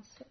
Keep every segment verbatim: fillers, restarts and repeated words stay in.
glasses.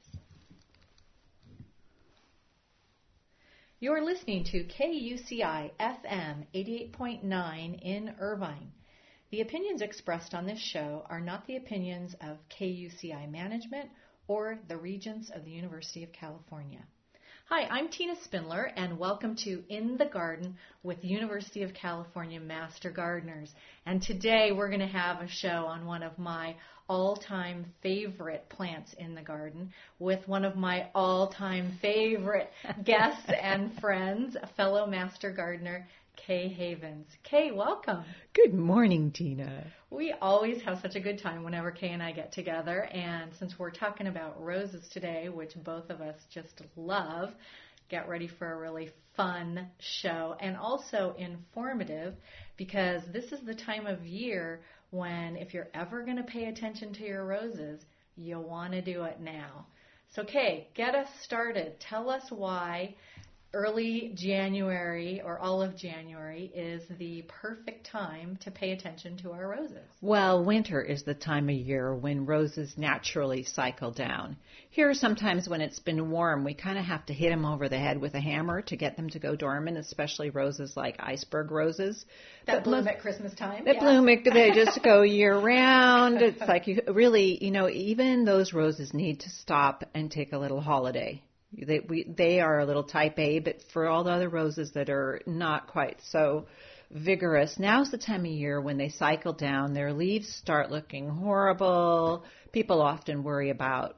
You're listening to K U C I F M eighty-eight point nine in Irvine. The opinions expressed on this show are not the opinions of K U C I management or the Regents of the University of California. Hi, I'm Tina Spindler, and welcome to In the Garden with University of California Master Gardeners. And today we're going to have a show on one of my all-time favorite plants in the garden with one of my all-time favorite guests and friends, a fellow Master Gardener, Kay Havens. Kay, welcome. Good morning, Tina. We always have such a good time whenever Kay and I get together, and since we're talking about roses today, which both of us just love, get ready for a really fun show and also informative, because this is the time of year when if you're ever going to pay attention to your roses, you'll want to do it now. So Kay, get us started. Tell us why early January or all of January is the perfect time to pay attention to our roses. Well, winter is the time of year when roses naturally cycle down. Here, sometimes when it's been warm, we kind of have to hit them over the head with a hammer to get them to go dormant, especially roses like iceberg roses. That but bloom look, at Christmas time. That yeah. bloom, they just go year-round. It's like you really, you know, even those roses need to stop and take a little holiday. They we, they are a little type A, but for all the other roses that are not quite so vigorous, now's the time of year when they cycle down. Their leaves start looking horrible. People often worry about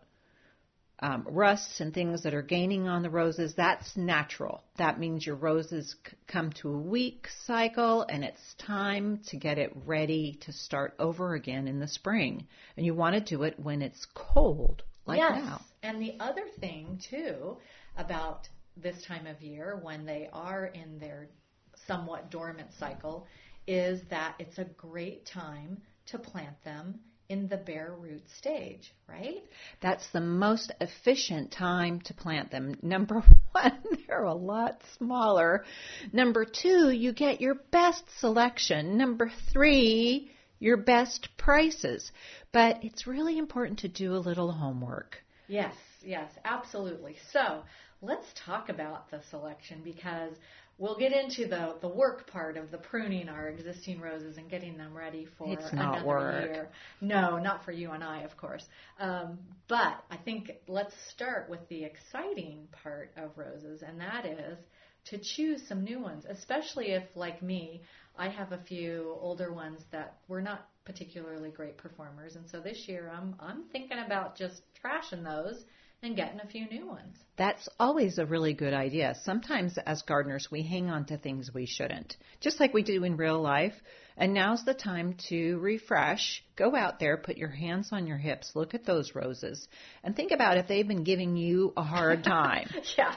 um, rusts and things that are gaining on the roses. That's natural. That means your roses c- come to a weak cycle, and it's time to get it ready to start over again in the spring. And you want to do it when it's cold. Like yes, now. And the other thing, too, about this time of year when they are in their somewhat dormant cycle is that it's a great time to plant them in the bare root stage, right? That's the most efficient time to plant them. Number one, they're a lot smaller. Number two, you get your best selection. Number three, your best prices. But it's really important to do a little homework. Yes, yes, absolutely. So let's talk about the selection, because we'll get into the, the work part of the pruning our existing roses and getting them ready for it's another not work. year. No, not for you and I, of course. Um, but I think let's start with the exciting part of roses, and that is to choose some new ones, especially if, like me, I have a few older ones that were not particularly great performers, and so this year I'm I'm thinking about just trashing those and getting a few new ones. That's always a really good idea. Sometimes as gardeners we hang on to things we shouldn't, just like we do in real life. And now's the time to refresh. Go out there, put your hands on your hips, look at those roses, and think about if they've been giving you a hard time. Yeah.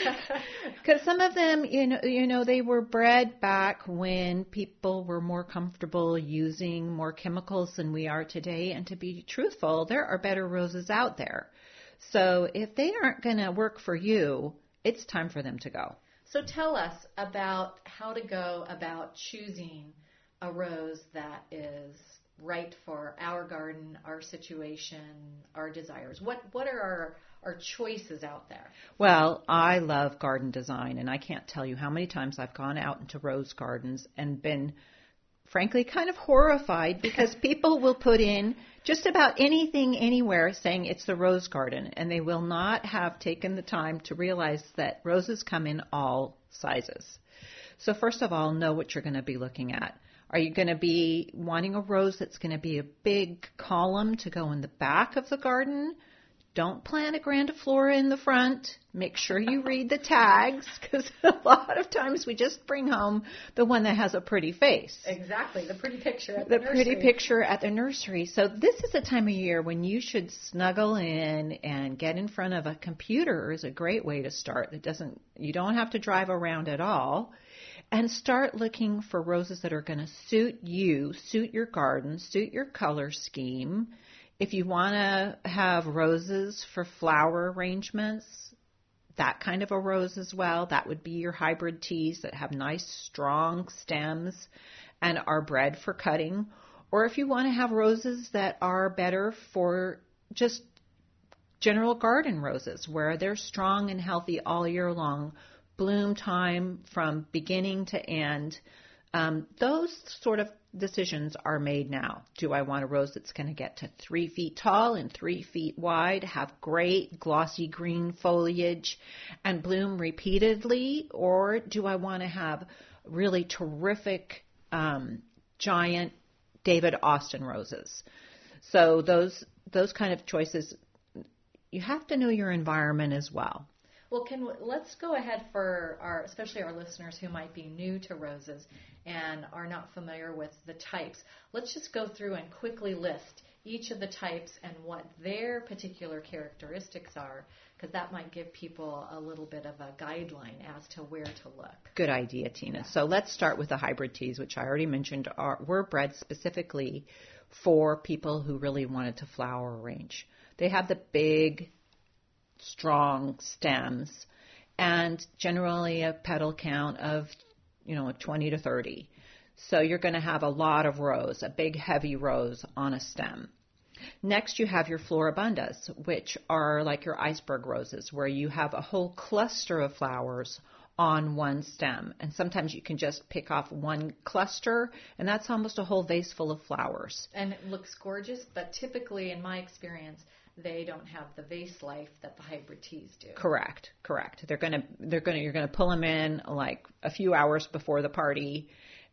Because some of them, you know, you know, they were bred back when people were more comfortable using more chemicals than we are today. And to be truthful, there are better roses out there. So if they aren't going to work for you, it's time for them to go. So tell us about how to go about choosing a rose that is right for our garden, our situation, our desires. What what are our, our choices out there? Well, I love garden design, and I can't tell you how many times I've gone out into rose gardens and been, frankly, kind of horrified because people will put in just about anything anywhere saying it's the rose garden, and they will not have taken the time to realize that roses come in all sizes. So first of all, know what you're going to be looking at. Are you going to be wanting a rose that's going to be a big column to go in the back of the garden? Don't plant a grandiflora in the front. Make sure you read the tags, because a lot of times we just bring home the one that has a pretty face. Exactly, the pretty picture at the, the nursery. pretty picture at the nursery. So this is a time of year when you should snuggle in and get in front of a computer is a great way to start. It doesn't, you don't have to drive around at all. And start looking for roses that are going to suit you, suit your garden, suit your color scheme. If you want to have roses for flower arrangements, that kind of a rose as well, that would be your hybrid teas that have nice, strong stems and are bred for cutting. Or if you want to have roses that are better for just general garden roses, where they're strong and healthy all year long, bloom time from beginning to end. Um, those sort of decisions are made now. Do I want a rose that's going to get to three feet tall and three feet wide, have great glossy green foliage, and bloom repeatedly? Or do I want to have really terrific um, giant David Austin roses? So those those kind of choices, you have to know your environment as well. Well, can let's go ahead for our, especially our listeners who might be new to roses and are not familiar with the types. Let's just go through and quickly list each of the types and what their particular characteristics are, because that might give people a little bit of a guideline as to where to look. Good idea, Tina. So let's start with the hybrid teas, which I already mentioned are were bred specifically for people who really wanted to flower arrange. They have the big, strong stems and generally a petal count of, you know, twenty to thirty. So you're going to have a lot of rows, a big heavy rose on a stem. Next you have your floribundas, which are like your iceberg roses, where you have a whole cluster of flowers on one stem. And sometimes you can just pick off one cluster, and that's almost a whole vase full of flowers. And it looks gorgeous, but typically in my experience, they don't have the vase life that the hybrid teas do. Correct, correct. They're gonna, they're gonna, you're gonna pull them in like a few hours before the party,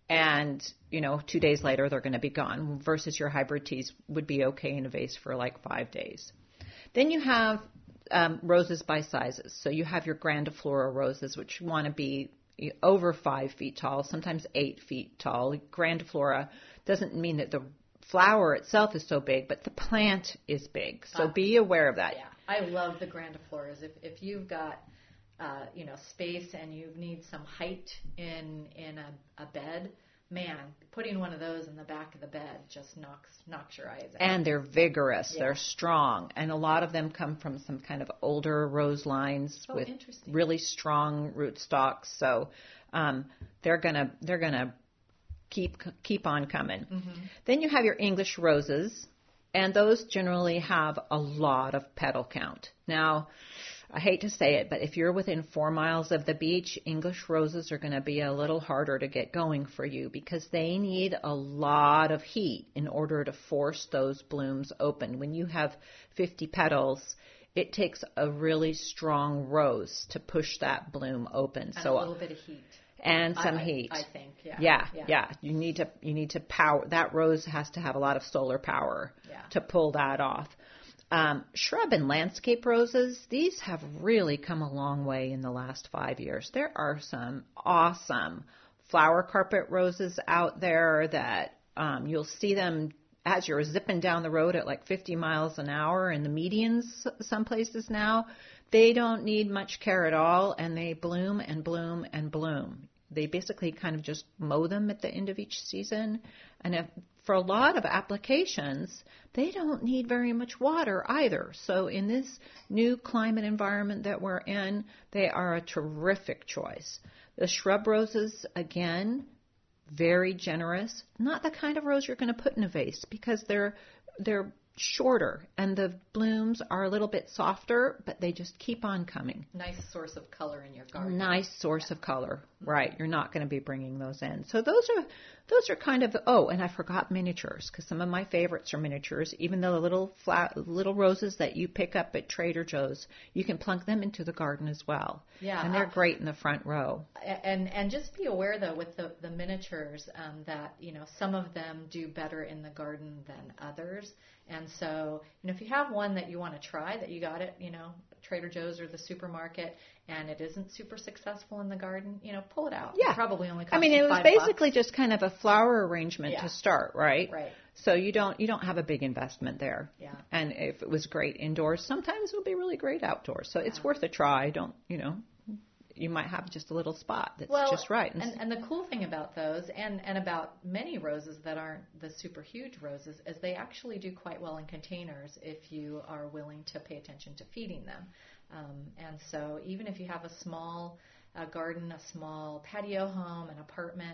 and you know, two days later they're gonna be gone. Versus your hybrid teas would be okay in a vase for like five days. Then you have um, roses by sizes. So you have your grandiflora roses, which want to be over five feet tall, sometimes eight feet tall. Grandiflora doesn't mean that the flower itself is so big, but the plant is big. So uh, be aware of that. Yeah, I love the grandifloras. If if you've got uh, you know space and you need some height in in a, a bed, man, putting one of those in the back of the bed just knocks knocks your eyes out. And they're vigorous. Yeah. They're strong, and a lot of them come from some kind of older rose lines oh, with really strong rootstocks. So um, they're gonna they're gonna keep keep on coming. Mm-hmm. Then you have your English roses, and those generally have a lot of petal count. Now, I hate to say it, but if you're within four miles of the beach, English roses are going to be a little harder to get going for you because they need a lot of heat in order to force those blooms open. When you have fifty petals, it takes a really strong rose to push that bloom open. And so a little bit of heat. And some I, heat. I think, yeah. yeah. Yeah, yeah. You need to you need to power that rose has to have a lot of solar power yeah. to pull that off. Um, shrub and landscape roses, these have really come a long way in the last five years. There are some awesome flower carpet roses out there that um, you'll see them as you're zipping down the road at like fifty miles an hour in the medians some places now. They don't need much care at all, and they bloom and bloom and bloom. They basically kind of just mow them at the end of each season. And if, for a lot of applications, they don't need very much water either. So in this new climate environment that we're in, they are a terrific choice. The shrub roses, again, very generous. Not the kind of rose you're going to put in a vase because they're they're shorter and the blooms are a little bit softer, but they just keep on coming. Nice source of color in your garden. Nice source yeah. of color, right? You're not going to be bringing those in. So those are those are kind of oh, and I forgot miniatures because some of my favorites are miniatures. Even though the little flat little roses that you pick up at Trader Joe's, you can plunk them into the garden as well. Yeah, and they're uh, great in the front row. And and just be aware though with the the miniatures um, that you know some of them do better in the garden than others. And so, you know, if you have one that you want to try, that you got it, you know, Trader Joe's or the supermarket, and it isn't super successful in the garden, you know, pull it out. Yeah. It probably only costs I mean, it was five basically bucks. just kind of a flower arrangement yeah. to start, right? Right. So you don't you don't have a big investment there. Yeah. And if it was great indoors, sometimes it'll be really great outdoors. So yeah. it's worth a try. Don't, you know, you might have just a little spot that's well, just right. And, and the cool thing about those, and, and about many roses that aren't the super huge roses, is they actually do quite well in containers if you are willing to pay attention to feeding them. Um, and so even if you have a small uh, garden, a small patio home, an apartment,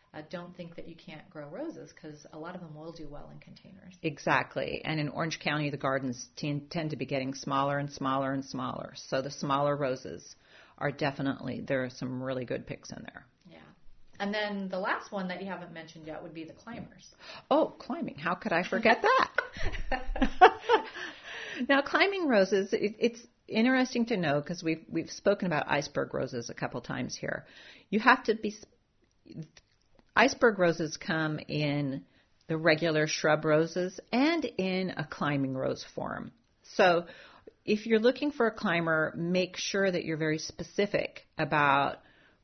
uh, don't think that you can't grow roses, because a lot of them will do well in containers. Exactly. And in Orange County, the gardens tend, tend to be getting smaller and smaller and smaller. So the smaller roses are definitely, there are some really good picks in there. Yeah. And then the last one that you haven't mentioned yet would be the climbers. Oh, climbing. How could I forget that? Now, climbing roses, it, it's interesting to know, because we've, we've spoken about iceberg roses a couple times here. You have to be, iceberg roses come in the regular shrub roses and in a climbing rose form. So if you're looking for a climber, make sure that you're very specific about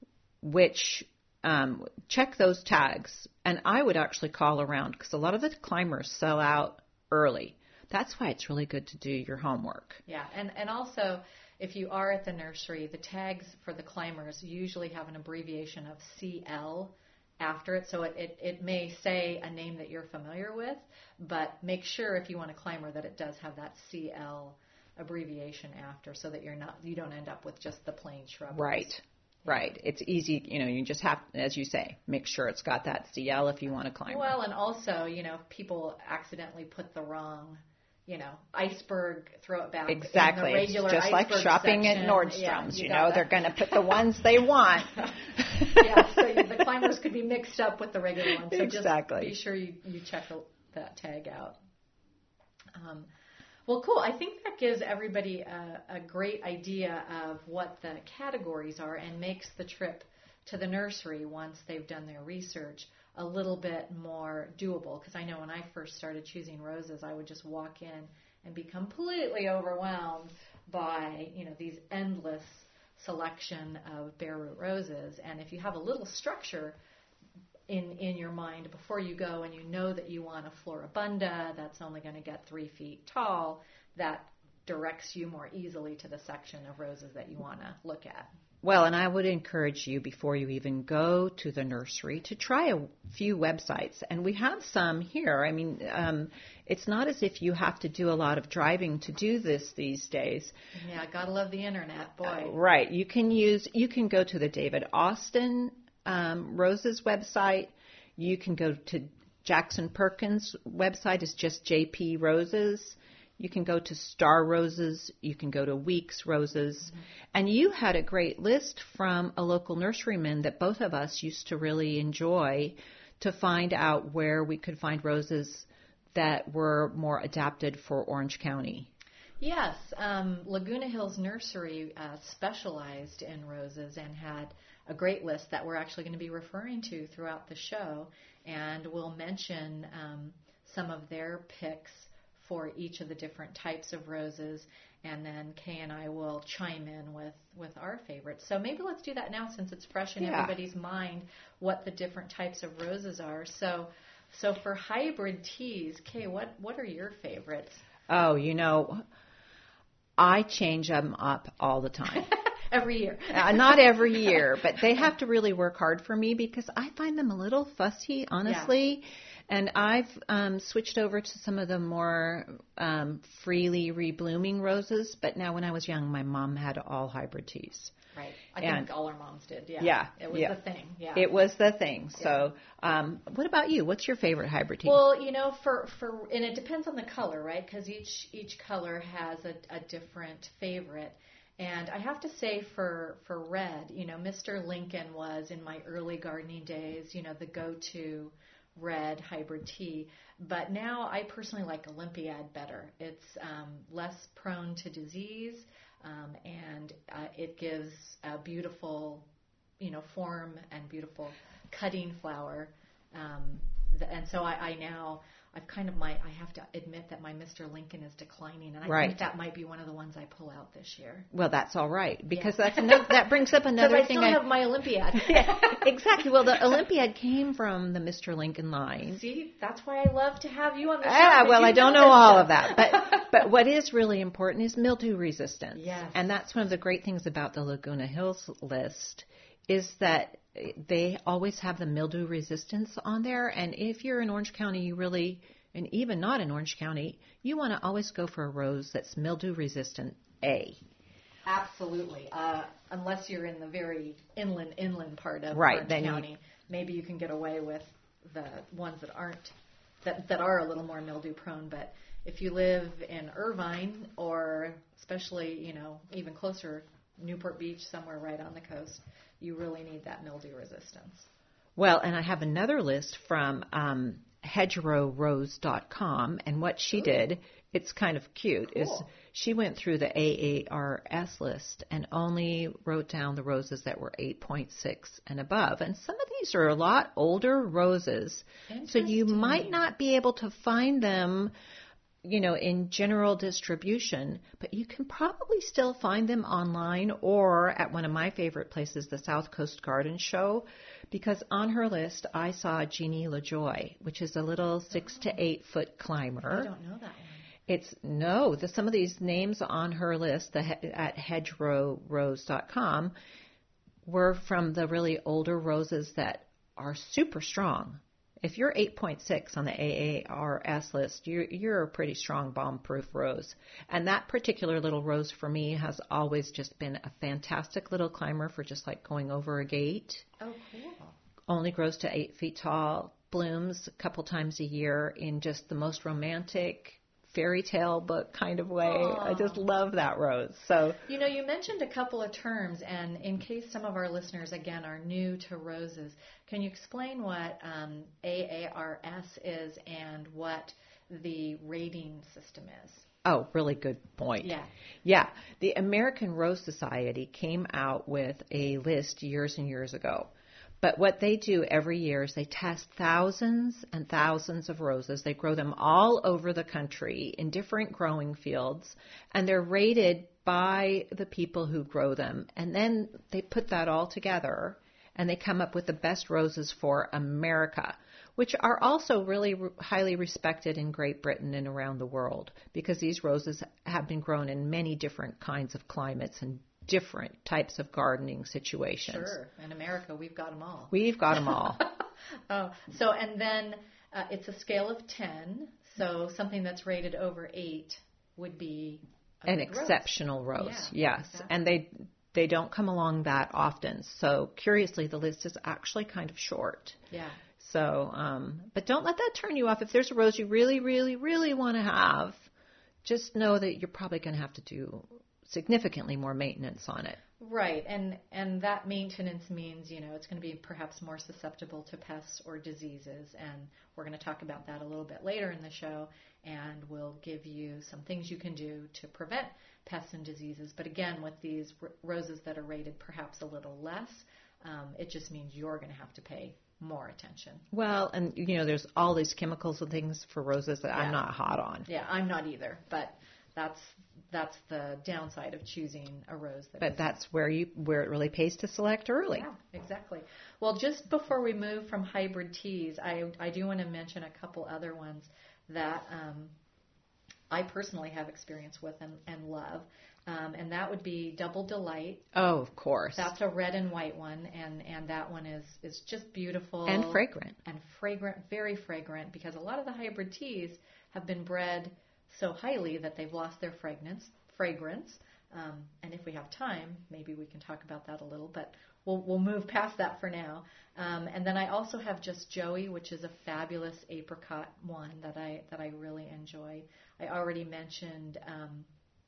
which, um, check those tags. And I would actually call around, because a lot of the climbers sell out early. That's why it's really good to do your homework. Yeah, and, and also, if you are at the nursery, the tags for the climbers usually have an abbreviation of C L after it. So it, it, it may say a name that you're familiar with, but make sure if you want a climber that it does have that C L abbreviation after, so that you're not you don't end up with just the plain shrub. Right. Right. It's easy, you know, you just have, as you say, make sure it's got that C L if you want to climb. Well, and also, you know, people accidentally put the wrong, you know, iceberg, throw it back. Exactly. In the regular it's just like shopping section. at Nordstrom's, yeah, you, you know, that. They're going to put the ones they want. Yeah, so the climbers could be mixed up with the regular ones. So exactly. just be sure you, you check that tag out. Um, Well, cool. I think that gives everybody a, a great idea of what the categories are, and makes the trip to the nursery, once they've done their research, a little bit more doable. Because I know when I first started choosing roses, I would just walk in and be completely overwhelmed by, you know, these endless selection of bare root roses. And if you have a little structure in in your mind before you go, and you know that you want a floribunda that's only going to get three feet tall, that directs you more easily to the section of roses that you want to look at. Well, and I would encourage you, before you even go to the nursery, to try a few websites. And we have some here. I mean, um, it's not as if you have to do a lot of driving to do this these days. Yeah, gotta love the internet, boy. Uh, right. You can use, you can go to the David Austin um, Roses website. You can go to Jackson Perkins' website. It's just J P Roses. You can go to Star Roses. You can go to Weeks Roses. Mm-hmm. And you had a great list from a local nurseryman that both of us used to really enjoy, to find out where we could find roses that were more adapted for Orange County. Yes. Um, Laguna Hills Nursery uh, specialized in roses and had a great list that we're actually going to be referring to throughout the show. And we'll mention um, some of their picks for each of the different types of roses, and then Kay and I will chime in with, with our favorites. So maybe let's do that now, since it's fresh in yeah. everybody's mind what the different types of roses are. So so for hybrid teas, Kay, what, what are your favorites? Oh, you know, I change them up all the time. Every year. uh, not every year, but they have to really work hard for me, because I find them a little fussy, honestly. Yeah. And I've um, switched over to some of the more um, freely reblooming roses. But now, when I was young, my mom had all hybrid teas. Right. I and, think all our moms did. Yeah. Yeah. It was yeah. the thing. Yeah. It was the thing. Yeah. So, um, what about you? What's your favorite hybrid tea? Well, you know, for, for and it depends on the color, right? Because each each color has a, a different favorite. And I have to say, for for red, you know, Mister Lincoln was, in my early gardening days, you know, the go-to red hybrid tea. But now I personally like Olympiad better. It's um, less prone to disease, um, and uh, it gives a beautiful, you know, form and beautiful cutting flower. Um, the, and so I, I now, I've kind of my, I have to admit that my Mister Lincoln is declining, and I right. think that might be one of the ones I pull out this year. Well, that's all right, because yeah. that's another, that brings up another I thing. Still I still have my Olympiad. Yeah, exactly. Well, the Olympiad came from the Mister Lincoln line. See, that's why I love to have you on the show. Ah, well, you I don't know know all stuff. of that, but but what is really important is mildew resistance. Yes. And that's one of the great things about the Laguna Hills list, is that they always have the mildew resistance on there. And if you're in Orange County, you really, and even not in Orange County, you want to always go for a rose that's mildew resistant A. Absolutely. Uh, unless you're in the very inland, inland part of right, Orange then County. You, maybe you can get away with the ones that aren't, that, that are a little more mildew prone. But if you live in Irvine, or especially, you know, even closer, Newport Beach, somewhere right on the coast, you really need that mildew resistance. Well, and I have another list from um, hedgerow rose dot com, and what she Ooh. did, it's kind of cute, cool. is she went through the A A R S list and only wrote down the roses that were eight point six and above. And some of these are a lot older roses, so you might not be able to find them, you know, in general distribution, but you can probably still find them online or at one of my favorite places, the South Coast Garden Show, because on her list I saw Jeannie LaJoy, which is a little six to eight foot climber. I don't know that one. It's no, the, some of these names on her list the, at hedgerow rose dot com were from the really older roses that are super strong. If you're eight point six on the A A R S list, you're, you're a pretty strong bomb-proof rose. And that particular little rose for me has always just been a fantastic little climber for just like going over a gate. Oh, cool. Only grows to eight feet tall, blooms a couple times a year in just the most romantic fairy tale book kind of way. Aww. I just love that rose. So, you know, you mentioned a couple of terms, and in case some of our listeners, again, are new to roses, can you explain what um, A A R S is and what the rating system is? Oh, really good point. Yeah. Yeah. The American Rose Society came out with a list years and years ago. But what they do every year is they test thousands and thousands of roses. They grow them all over the country in different growing fields, and they're rated by the people who grow them. And then they put that all together, and they come up with the best roses for America, which are also really re- highly respected in Great Britain and around the world, because these roses have been grown in many different kinds of climates and different types of gardening situations. Sure. In America, we've got them all. We've got them all. oh, so, and then uh, it's a scale of ten. So something that's rated over eight would be a an exceptional rose. rose. Yeah, yes. Exactly. And they they don't come along that often. So curiously, the list is actually kind of short. Yeah. So, um, but don't let that turn you off. If there's a rose you really, really, really want to have, just know that you're probably going to have to do significantly more maintenance on it. Right, and and that maintenance means, you know, it's going to be perhaps more susceptible to pests or diseases, and we're going to talk about that a little bit later in the show, and we'll give you some things you can do to prevent pests and diseases. But again, with these r- roses that are rated perhaps a little less, um, it just means you're going to have to pay more attention. Well, and, you know, there's all these chemicals and things for roses that yeah. I'm not hot on. Yeah, I'm not either, but that's that's the downside of choosing a rose. That but that's where you where it really pays to select early. Yeah, exactly. Well, just before we move from hybrid teas, I I do want to mention a couple other ones that um, I personally have experience with and, and love, um, and that would be Double Delight. Oh, of course. That's a red and white one, and, and that one is, is just beautiful. And fragrant. And fragrant, very fragrant, because a lot of the hybrid teas have been bred so highly that they've lost their fragrance. Fragrance, um, and if we have time, maybe we can talk about that a little. But we'll we'll move past that for now. Um, and then I also have Just Joey, which is a fabulous apricot one that I that I really enjoy. I already mentioned um,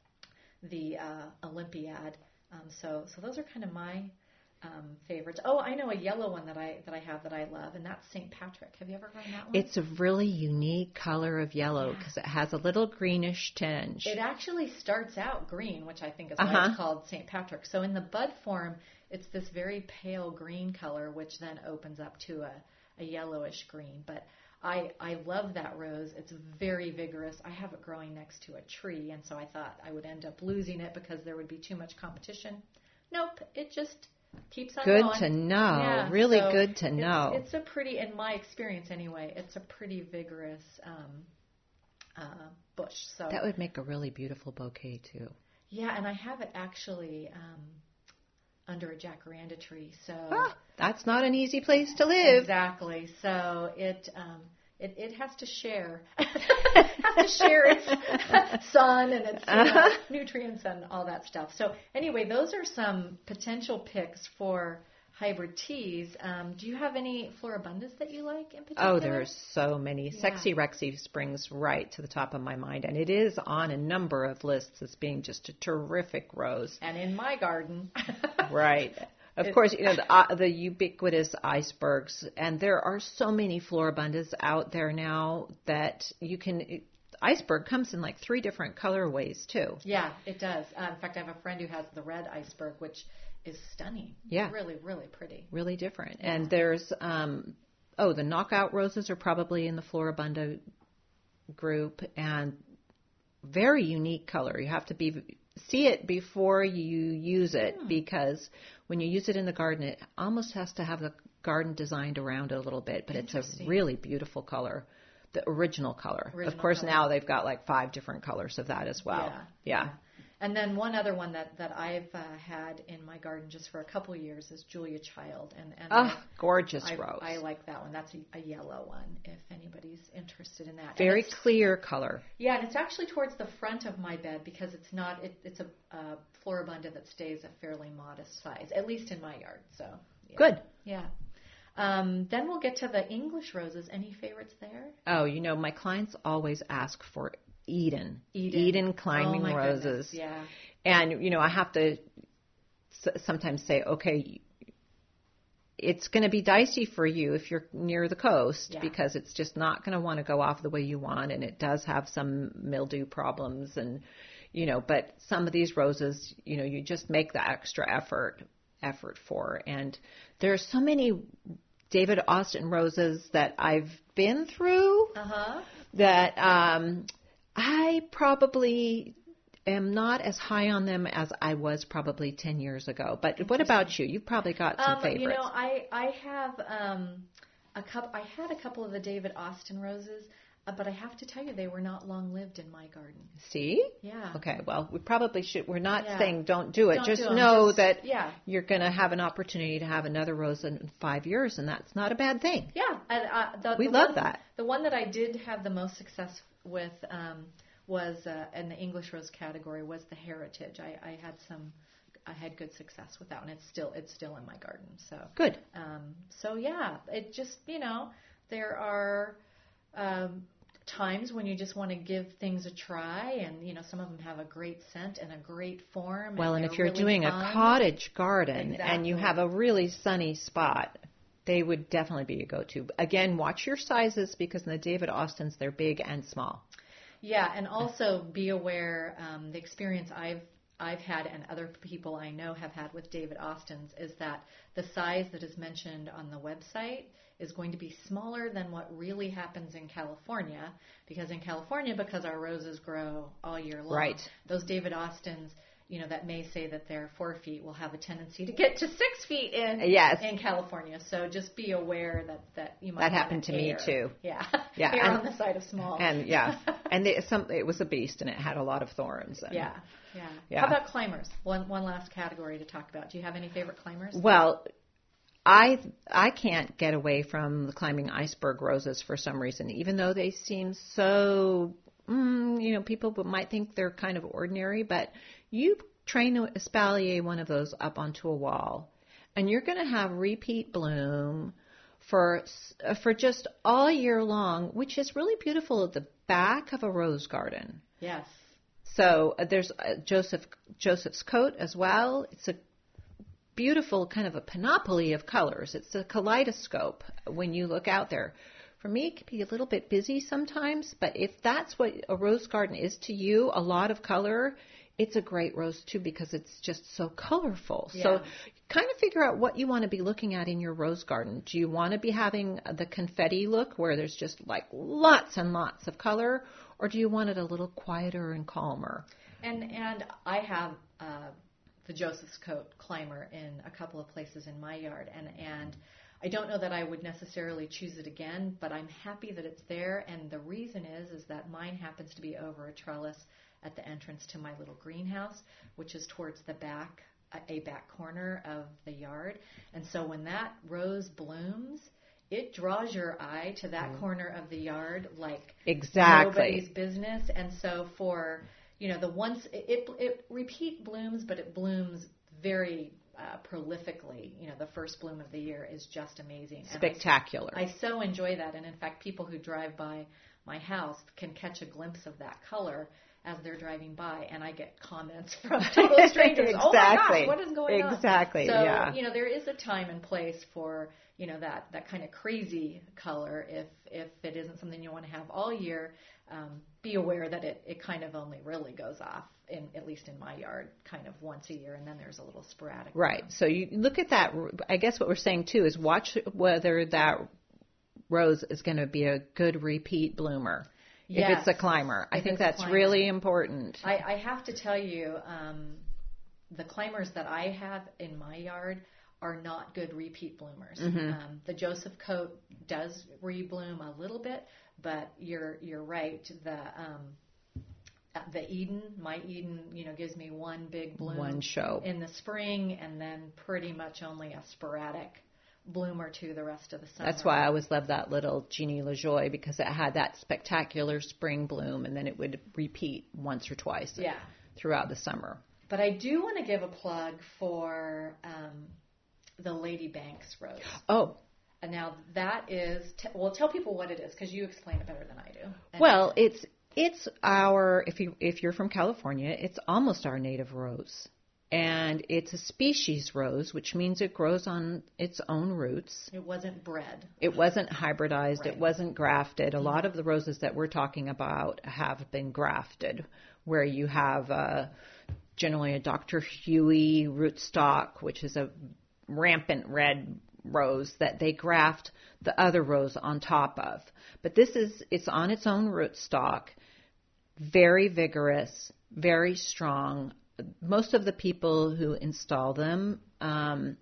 the uh, Olympiad, um, so so those are kind of my Um, favorites. Oh, I know a yellow one that I that I have that I love, and that's Saint Patrick. Have you ever grown that one? It's a really unique color of yellow because yeah. it has a little greenish tinge. It actually starts out green, which I think is why uh-huh. it's called Saint Patrick. So in the bud form, it's this very pale green color, which then opens up to a, a yellowish green. But I I love that rose. It's very vigorous. I have it growing next to a tree, and so I thought I would end up losing it because there would be too much competition. Nope, it just keeps on good going. to know. Yeah, really so good to know. It's, it's a pretty, in my experience anyway, it's a pretty vigorous um, uh, bush. So that would make a really beautiful bouquet too. Yeah, and I have it actually um, under a jacaranda tree. So ah, that's not an easy place to live. Exactly. So it. Um, It, it has to share, has to share its sun and its you know, nutrients and all that stuff. So anyway, those are some potential picks for hybrid teas. Um, do you have any floribundas that you like in particular? Oh, there's so many. Yeah. Sexy Rexy springs right to the top of my mind, and it is on a number of lists as being just a terrific rose. And in my garden. Right. Of It, course, you know, the, uh, the ubiquitous icebergs, and there are so many floribundas out there now that you can, it, iceberg comes in like three different colorways too. Yeah, it does. Uh, in fact, I have a friend who has the red iceberg, which is stunning. Yeah. Really, really pretty. Really different. Yeah. And there's, um, oh, the knockout roses are probably in the floribunda group, and very unique color. You have to be see it before you use it, Hmm. because when you use it in the garden, it almost has to have the garden designed around it a little bit, but it's a really beautiful color, the original color. Original of course, color. now they've got like five different colors of that as well. Yeah. Yeah. And then one other one that, that I've uh, had in my garden just for a couple years is Julia Child. And, and Oh, I, gorgeous I, rose. I like that one. That's a, a yellow one, if anybody's interested in that. Very And it's- clear color. Yeah, and it's actually towards the front of my bed because it's not, it, it's a uh, floribunda that stays a fairly modest size, at least in my yard. So yeah. Good. Yeah. Um, then we'll get to the English roses. Any favorites there? Oh, you know, my clients always ask for Eden. Eden. climbing oh, my roses. Goodness. Yeah. And, you know, I have to s- sometimes say, okay, it's going to be dicey for you if you're near the coast, Yeah. because it's just not going to want to go off the way you want. And it does have some mildew problems. And, you know, but some of these roses, you know, you just make the extra effort effort for. And there's so many David Austin roses that I've been through Uh-huh. that um, I probably am not as high on them as I was probably ten years ago. But what about you? You've probably got some Um, favorites. you know, I I have um, a couple. I had a couple of the David Austin roses, uh, but I have to tell you, they were not long lived in my garden. See? Yeah. Okay, well, we probably should. We're not Yeah. saying don't do it. Don't just do 'em, know just- that yeah. you're going to have an opportunity to have another rose in five years, and that's not a bad thing. Yeah, and uh, the, We the love one, that. The one that I did have the most success with um, was uh, in the English rose category was the Heritage. I, I had some, I had good success with that one. It's still it's still in my garden. So Good. Um, so yeah, it just you know there are um, times when you just want to give things a try, and you know some of them have a great scent and a great form. Well, and they're if you're really doing fun. a cottage garden and you Exactly. have a really sunny spot, they would definitely be a go-to. Again, watch your sizes, because in the David Austins, they're big and small. Yeah, and also be aware, um, the experience I've I've had and other people I know have had with David Austin's is that the size that is mentioned on the website is going to be smaller than what really happens in California, because in California, because our roses grow all year long, Right. those David Austin's, you know, that may say that they're four feet will have a tendency to get to six feet in Yes. in California. So just be aware that, that you might That wanna happened to me, err. too. Yeah, Yeah, err and- on the side of small. And yeah, and they, some, it was a beast, and it had a lot of thorns. And, Yeah, yeah. Yeah. How about climbers? One one last category to talk about. Do you have any favorite climbers? Well, I I can't get away from the climbing iceberg roses for some reason, even though they seem so, mm, you know, people might think they're kind of ordinary, but you train a espalier one of those up onto a wall, and you're going to have repeat bloom for s- for just all year long, which is really beautiful at the back of a rose garden. Yes. So uh, there's uh, Joseph Joseph's coat as well. It's a beautiful kind of a panoply of colors. It's a kaleidoscope when you look out there. For me, it can be a little bit busy sometimes, but if that's what a rose garden is to you, a lot of color, it's a great rose too, because it's just so colorful. Yeah. So kind of figure out what you want to be looking at in your rose garden. Do you want to be having the confetti look where there's just like lots and lots of color, or do you want it a little quieter and calmer? And and I have uh, the Joseph's Coat climber in a couple of places in my yard, and and I don't know that I would necessarily choose it again, but I'm happy that it's there. And the reason is is that mine happens to be over a trellis at the entrance to my little greenhouse, which is towards the back, a back corner of the yard. And so when that rose blooms, it draws your eye to that corner of the yard like Exactly. nobody's business. And so for, you know, the once, it, it, it repeat blooms, but it blooms very uh, prolifically. You know, the first bloom of the year is just amazing. Spectacular. And I, I so enjoy that. And in fact, people who drive by my house can catch a glimpse of that color as they're driving by, and I get comments from total strangers. Exactly. Oh my gosh, what is going on? Exactly. So, yeah. you know, there is a time and place for, you know, that, that kind of crazy color. If if it isn't something you want to have all year, um, be aware that it, it kind of only really goes off, in at least in my yard, kind of once a year, and then there's a little sporadic. Right. Bloom. So you look at that. I guess what we're saying too is watch whether that rose is going to be a good repeat bloomer. Yes. If it's a climber. I If think it's a that's climber. really important. I, I have to tell you, um, the climbers that I have in my yard are not good repeat bloomers. Mm-hmm. Um, the Joseph Coat does rebloom a little bit, but you're you're right. The um, the Eden, my Eden, you know, gives me one big bloom One show in the spring, and then pretty much only a sporadic bloom or two the rest of the summer. That's why I always loved that little Jeannie LaJoie, because it had that spectacular spring bloom, and then it would repeat once or twice yeah. throughout the summer. But I do want to give a plug for um, the Lady Banks rose. Oh. And now that is, t- well, tell people what it is, because you explain it better than I do. And well, it's it's our, if you if you're from California, it's almost our native rose. And it's a species rose, which means it grows on its own roots. It wasn't bred. It wasn't hybridized. Right. It wasn't grafted. A lot of the roses that we're talking about have been grafted, where you have uh, generally a Doctor Huey rootstock, which is a rampant red rose that they graft the other rose on top of. But this is, it's on its own rootstock, very vigorous, very strong. Most of the people who install them um,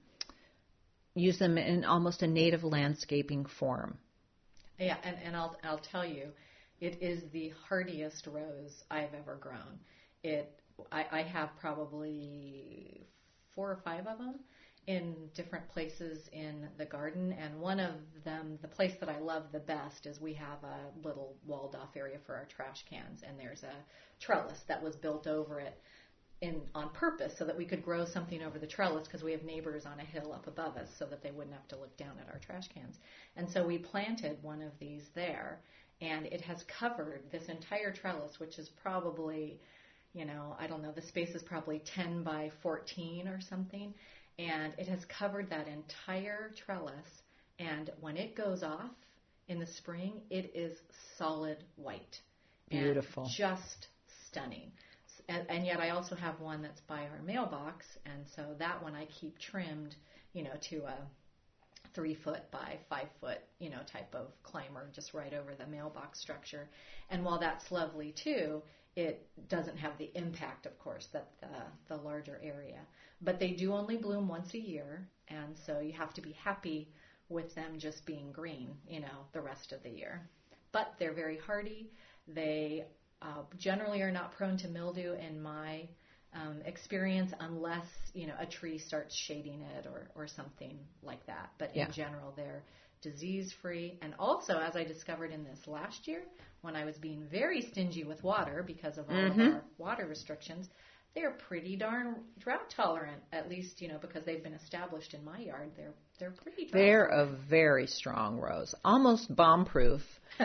use them in almost a native landscaping form. Yeah, and, and I'll I'll tell you, it is the hardiest rose I've ever grown. It I, I have probably four or five of them in different places in the garden, and one of them, the place that I love the best, is we have a little walled off area for our trash cans, and there's a trellis that was built over it in on purpose so that we could grow something over the trellis, because we have neighbors on a hill up above us so that they wouldn't have to look down at our trash cans. And so we planted one of these there, and it has covered this entire trellis, which is probably, you know, I don't know, the space is probably ten by fourteen or something, and it has covered that entire trellis, and when it goes off in the spring, it is solid white. Beautiful. And just stunning. And, and yet I also have one that's by our mailbox, and so that one I keep trimmed, you know, to a three foot by five foot, you know, type of climber just right over the mailbox structure. And while that's lovely too, it doesn't have the impact, of course, that the, the larger area. But they do only bloom once a year, and so you have to be happy with them just being green, you know, the rest of the year. But they're very hardy. They Uh, generally are not prone to mildew in my um, experience, unless, you know, a tree starts shading it or, or something like that. But yeah. in general, they're disease-free. And also, as I discovered in this last year, when I was being very stingy with water because of all mm-hmm. of our water restrictions, they're pretty darn drought tolerant, at least, you know, because they've been established in my yard. They're they're pretty drought They're tolerant. a very strong rose, almost bomb-proof,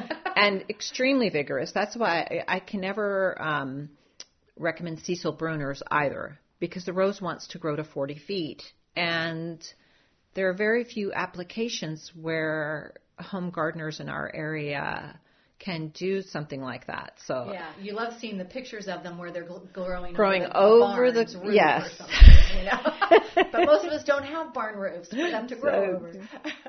and extremely vigorous. That's why I, I can never um, recommend Cecil Brunner's either, because the rose wants to grow to forty feet, and there are very few applications where home gardeners in our area can do something like that. So yeah, you love seeing the pictures of them where they're gl- growing, growing over over the, the, roof yes. or something, you know? But most of us don't have barn roofs for them to grow So, over.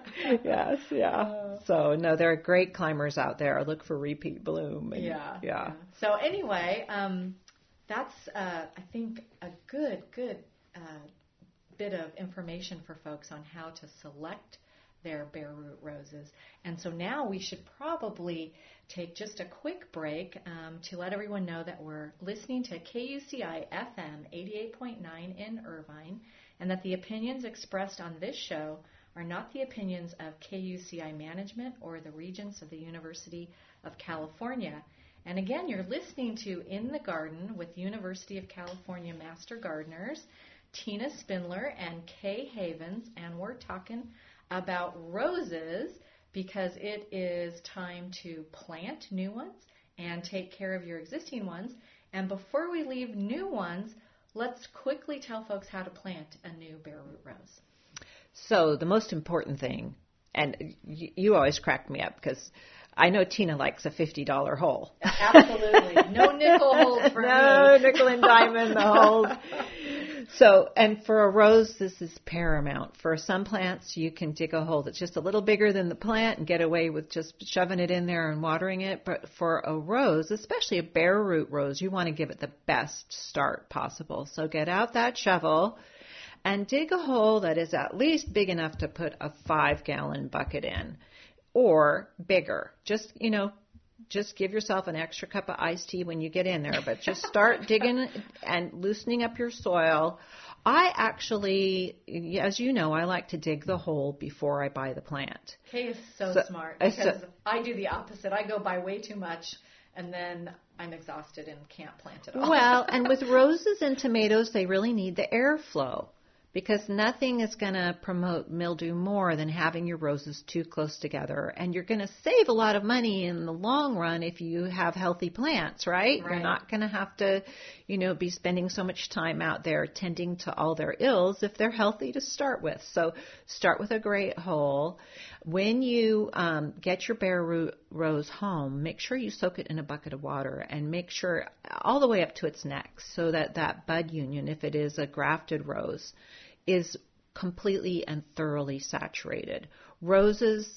yes, yeah. So no, there are great climbers out there. Look for repeat bloom. And, yeah, yeah. yeah. So anyway, um, that's uh, I think a good good uh, bit of information for folks on how to select their bare root roses. And so now we should probably take just a quick break um, to let everyone know that we're listening to K U C I F M eighty-eight point nine in Irvine, and that the opinions expressed on this show are not the opinions of K U C I management or the Regents of the University of California. And again, you're listening to In the Garden with University of California Master Gardeners, Tina Spindler and Kay Havens, and we're talking about roses because it is time to plant new ones and take care of your existing ones. And before we leave new ones, let's quickly tell folks how to plant a new bare root rose. So the most important thing, and you, you always crack me up because I know Tina likes a fifty dollars hole. Absolutely. No nickel holes for no, me. No nickel and diamond the holes. So, and for a rose, this is paramount. For some plants, you can dig a hole that's just a little bigger than the plant and get away with just shoving it in there and watering it. But for a rose, especially a bare root rose, you want to give it the best start possible. So get out that shovel and dig a hole that is at least big enough to put a five-gallon bucket in or bigger. Just, you know, just give yourself an extra cup of iced tea when you get in there, but just start digging and loosening up your soil. I actually, as you know, I like to dig the hole before I buy the plant. Kay is so, so smart because so, I do the opposite. I go buy way too much, and then I'm exhausted and can't plant it all. Well, and with roses and tomatoes, they really need the airflow. Because nothing is going to promote mildew more than having your roses too close together. And you're going to save a lot of money in the long run if you have healthy plants, right? Right. You're not going to have to, you know, be spending so much time out there tending to all their ills if they're healthy to start with. So start with a great hole. When you um, get your bare root rose home, make sure you soak it in a bucket of water and make sure all the way up to its neck so that that bud union, if it is a grafted rose, is completely and thoroughly saturated. Roses,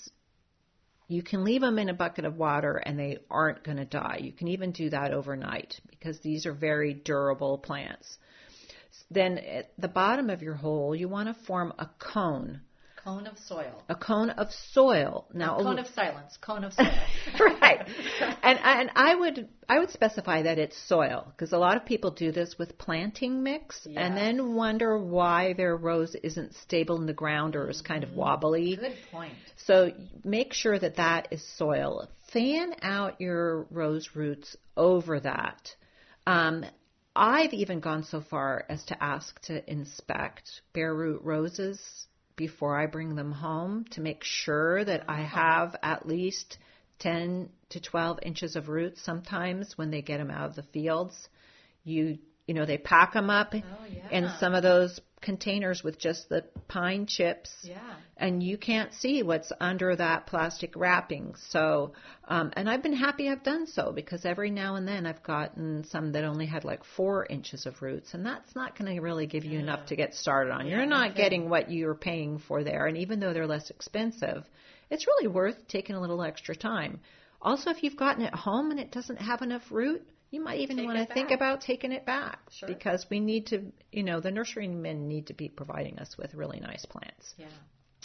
you can leave them in a bucket of water and they aren't going to die. You can even do that overnight because these are very durable plants. Then at the bottom of your hole, you want to form a cone. Cone of soil. A cone of soil. Now, a cone of silence. Cone of soil. Right. And and I would I would specify that it's soil because a lot of people do this with planting mix yes. and then wonder why their rose isn't stable in the ground or is kind of wobbly. Good point. So make sure that that is soil. Fan out your rose roots over that. Um, I've even gone so far as to ask to inspect bare root roses before I bring them home to make sure that I have at least ten to twelve inches of roots. Sometimes when they get them out of the fields, you you know, they pack them up oh, yeah. in some of those containers with just the pine chips. Yeah. And you can't see what's under that plastic wrapping. So, um, and I've been happy I've done so because every now and then I've gotten some that only had like four inches of roots. And that's not going to really give you yeah. enough to get started on. Yeah, you're not getting what you're paying for there. And even though they're less expensive, it's really worth taking a little extra time. Also, if you've gotten it home and it doesn't have enough root, you might even Take want to think about taking it back sure. because we need to, you know, the nurserymen need to be providing us with really nice plants. Yeah.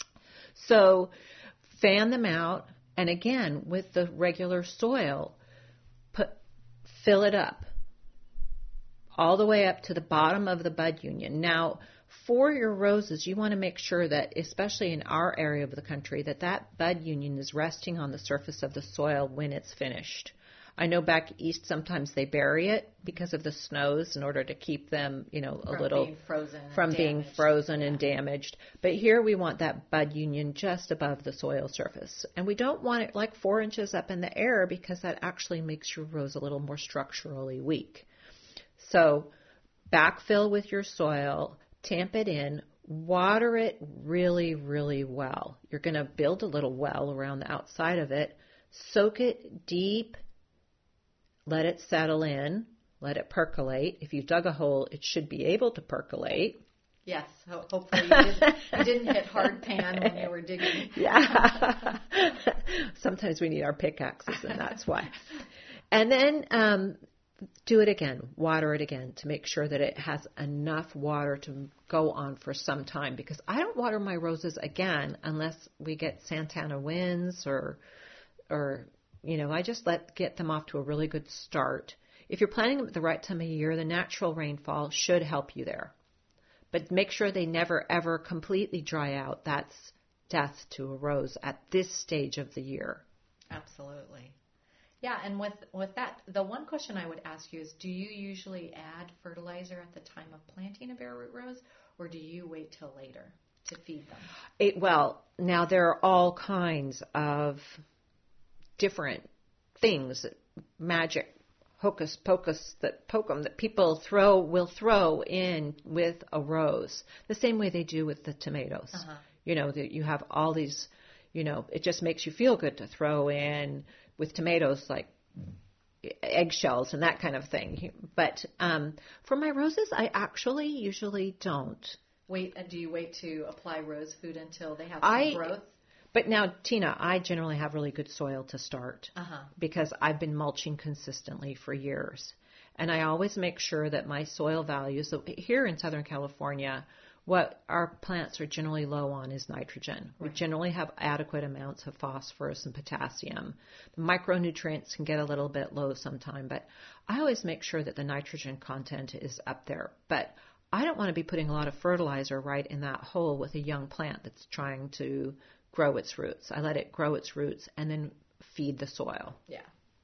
So fan them out, and again, with the regular soil, put fill it up all the way up to the bottom of the bud union. Now, for your roses, you want to make sure that, especially in our area of the country, that that bud union is resting on the surface of the soil when it's finished. I know back east sometimes they bury it because of the snows in order to keep them, you know, a from little being frozen from and being damaged. frozen yeah. and damaged. But here we want that bud union just above the soil surface. And we don't want it like four inches up in the air because that actually makes your rose a little more structurally weak. So backfill with your soil, tamp it in, water it really, really well. You're going to build a little well around the outside of it. Soak it deep. Let it settle in. Let it percolate. If you've dug a hole, it should be able to percolate. Yes. Ho- hopefully you didn't, you didn't hit hard pan when you were digging. Yeah. Sometimes we need our pickaxes, and that's why. And then um, do it again. Water it again to make sure that it has enough water to go on for some time. Because I don't water my roses again unless we get Santana winds or or you know, I just let get them off to a really good start. If you're planting them at the right time of year, the natural rainfall should help you there. But make sure they never, ever completely dry out. That's death to a rose at this stage of the year. Absolutely. Yeah, and with, with that, the one question I would ask you is, do you usually add fertilizer at the time of planting a bare root rose, or do you wait till later to feed them? It, well, now there are all kinds of different things, magic, hocus pocus that poke 'em, that people throw will throw in with a rose, the same way they do with the tomatoes. Uh-huh. You know, that you have all these, you know, it just makes you feel good to throw in with tomatoes like eggshells and that kind of thing. But um, for my roses, I actually usually don't. Wait, uh, do you wait to apply rose food until they have some I, growth? But now, Tina, I generally have really good soil to start Uh-huh. because I've been mulching consistently for years. And I always make sure that my soil values, so here in Southern California, what our plants are generally low on is nitrogen. Right. We generally have adequate amounts of phosphorus and potassium. The micronutrients can get a little bit low sometime, but I always make sure that the nitrogen content is up there. But I don't want to be putting a lot of fertilizer right in that hole with a young plant that's trying to grow its roots. I let it grow its roots and then feed the soil. Yeah.